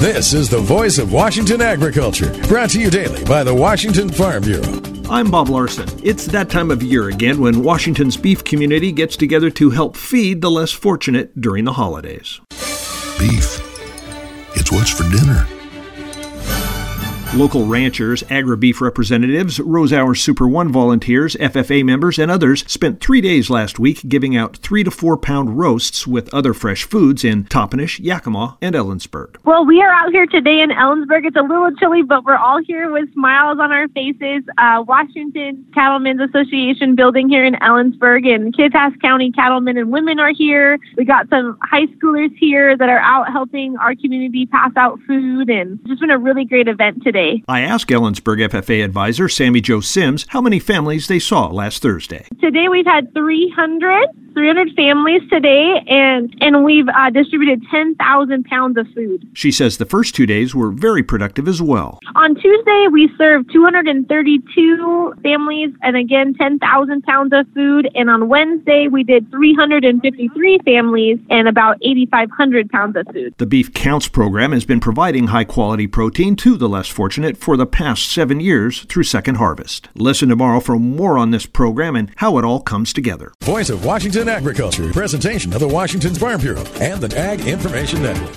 This is the voice of Washington agriculture, brought to you daily by the Washington Farm Bureau. I'm Bob Larson. It's that time of year again when Washington's beef community gets together to help feed the less fortunate during the holidays. Beef. It's what's for dinner. Local ranchers, agri-beef representatives, Rose Hour Super One volunteers, FFA members, and others spent 3 days last week giving out 3 to 4 pound roasts with other fresh foods in Toppenish, Yakima, and Ellensburg. Well, we are out here today in Ellensburg. It's a little chilly, but we're all here with smiles on our faces. Washington Cattlemen's Association building here in Ellensburg, and Kittitas County cattlemen and women are here. We got some high schoolers here that are out helping our community pass out food, and it's just been a really great event today. I asked Ellensburg FFA advisor Sammy Jo Sims how many families they saw last Thursday. Today we've had 300 families today, and we've distributed 10,000 pounds of food. She says the first 2 days were very productive as well. On Tuesday, we served 232 families, and again, 10,000 pounds of food. And on Wednesday, we did 353 families and about 8,500 pounds of food. The Beef Counts program has been providing high-quality protein to the less fortunate for the past 7 years through Second Harvest. Listen tomorrow for more on this program and how it all comes together. Voice of Washington agriculture, presentation of the Washington Farm Bureau and the Ag Information Network.